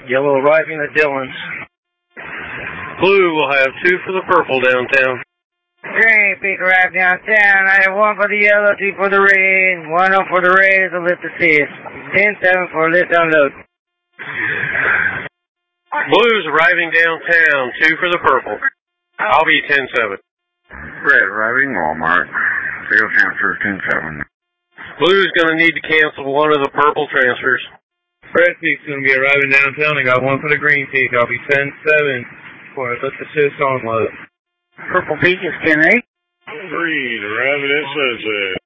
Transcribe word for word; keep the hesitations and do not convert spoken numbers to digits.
Yellow arriving at Dillon's. Blue will have two for the purple downtown. Green, peak arrive downtown. I have one for the yellow, two for the red, one up for the red is a lift assist. ten seven for a lift unload. Blue's arriving downtown, two for the purple. I'll be ten seven. Red arriving Walmart. Field transfer ten seven. Blue's going to need to cancel one of the purple transfers. Red peak's going to be arriving downtown. I got one for the green peak. I'll be ten seven for a lift assist on load. Purple peak is ten eight. Green arriving at sunset.